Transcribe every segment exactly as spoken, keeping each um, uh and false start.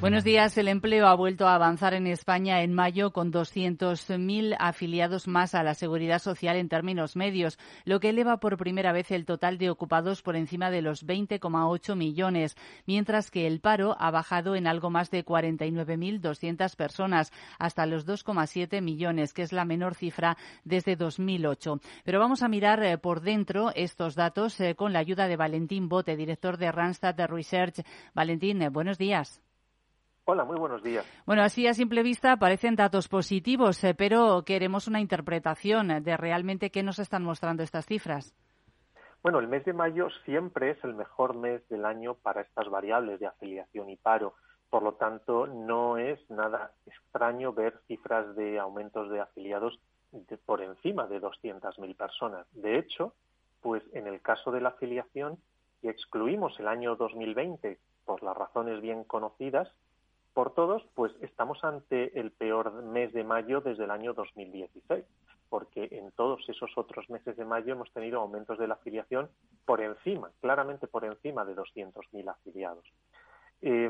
Buenos días. El empleo ha vuelto a avanzar en España en mayo con doscientos mil afiliados más a la Seguridad Social en términos medios, lo que eleva por primera vez el total de ocupados por encima de los veinte coma ocho millones, mientras que el paro ha bajado en algo más de cuarenta y nueve mil doscientas personas, hasta los dos coma siete millones, que es la menor cifra desde dos mil ocho. Pero vamos a mirar eh, por dentro estos datos eh, con la ayuda de Valentín Bote, director de Randstad Research. Valentín, eh, buenos días. Hola, muy buenos días. Bueno, así a simple vista parecen datos positivos, eh, pero queremos una interpretación de realmente qué nos están mostrando estas cifras. Bueno, el mes de mayo siempre es el mejor mes del año para estas variables de afiliación y paro. Por lo tanto, no es nada extraño ver cifras de aumentos de afiliados de por encima de doscientas mil personas. De hecho, pues en el caso de la afiliación, si excluimos el año dos mil veinte por las razones bien conocidas por todos, pues estamos ante el peor mes de mayo desde el año dos mil dieciséis, porque en todos esos otros meses de mayo hemos tenido aumentos de la afiliación por encima, claramente por encima de doscientos mil afiliados. Eh,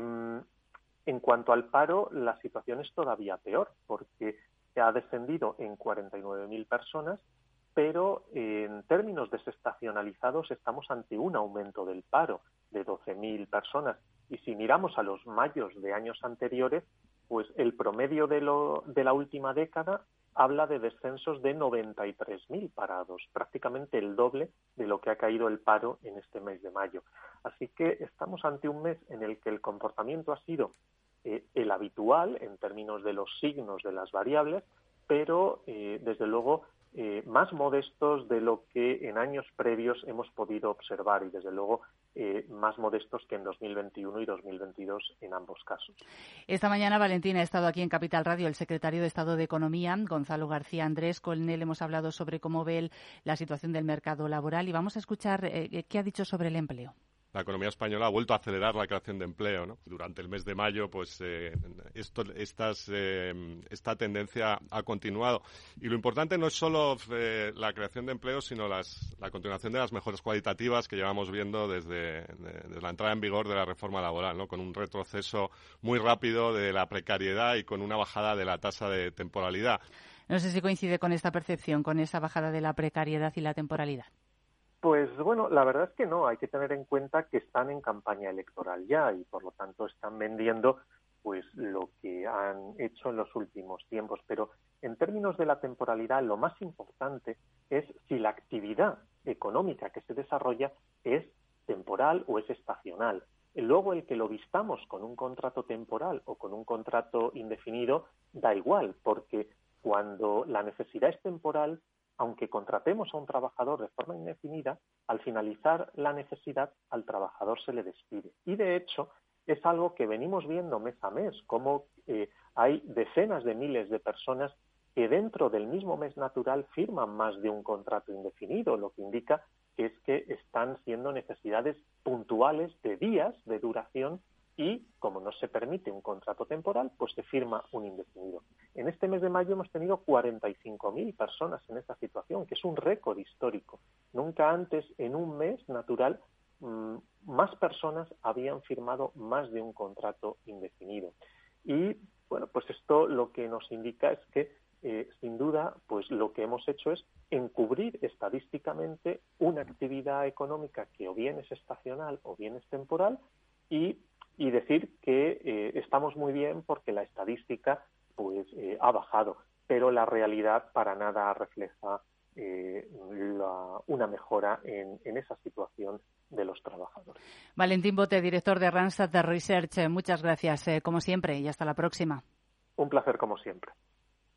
en cuanto al paro, la situación es todavía peor, porque ha descendido en cuarenta y nueve mil personas, pero en términos desestacionalizados estamos ante un aumento del paro de doce mil personas. Y si miramos a los mayos de años anteriores, pues el promedio de, lo, de la última década habla de descensos de noventa y tres mil parados, prácticamente el doble de lo que ha caído el paro en este mes de mayo. Así que estamos ante un mes en el que el comportamiento ha sido eh, el habitual en términos de los signos de las variables, pero eh, desde luego eh, más modestos de lo que en años previos hemos podido observar y desde luego eh, más modestos que en dos mil veintiuno y dos mil veintidós en ambos casos. Esta mañana, Valentina, ha estado aquí en Capital Radio el secretario de Estado de Economía, Gonzalo García Andrés. Con él hemos hablado sobre cómo ve el, la situación del mercado laboral y vamos a escuchar eh, qué ha dicho sobre el empleo. La economía española ha vuelto a acelerar la creación de empleo, ¿no? Durante el mes de mayo, pues eh, esto, estas, eh, esta tendencia ha continuado. Y lo importante no es solo eh, la creación de empleo, sino las, la continuación de las mejoras cualitativas que llevamos viendo desde, de, desde la entrada en vigor de la reforma laboral, ¿no? Con un retroceso muy rápido de la precariedad y con una bajada de la tasa de temporalidad. No sé si coincide con esta percepción, con esa bajada de la precariedad y la temporalidad. Pues bueno, la verdad es que no, hay que tener en cuenta que están en campaña electoral ya y por lo tanto están vendiendo pues lo que han hecho en los últimos tiempos, pero en términos de la temporalidad lo más importante es si la actividad económica que se desarrolla es temporal o es estacional. Luego el que lo vistamos con un contrato temporal o con un contrato indefinido da igual, porque cuando la necesidad es temporal, aunque contratemos a un trabajador de forma indefinida, al finalizar la necesidad al trabajador se le despide. Y de hecho es algo que venimos viendo mes a mes, como eh, hay decenas de miles de personas que dentro del mismo mes natural firman más de un contrato indefinido, lo que indica que es que están siendo necesidades puntuales de días de duración y, como no se permite un contrato temporal, pues se firma un indefinido. En este mes de mayo hemos tenido cuarenta y cinco mil personas en esta situación, que es un récord histórico. Nunca antes, en un mes natural, mmm, más personas habían firmado más de un contrato indefinido. Y, bueno, pues esto lo que nos indica es que, eh, sin duda, pues lo que hemos hecho es encubrir estadísticamente una actividad económica que o bien es estacional o bien es temporal y y decir que eh, estamos muy bien porque la estadística pues eh, ha bajado, pero la realidad para nada refleja eh, la, una mejora en, en esa situación de los trabajadores. Valentín Bote, director de Randstad Research, muchas gracias, eh, como siempre, y hasta la próxima. Un placer como siempre.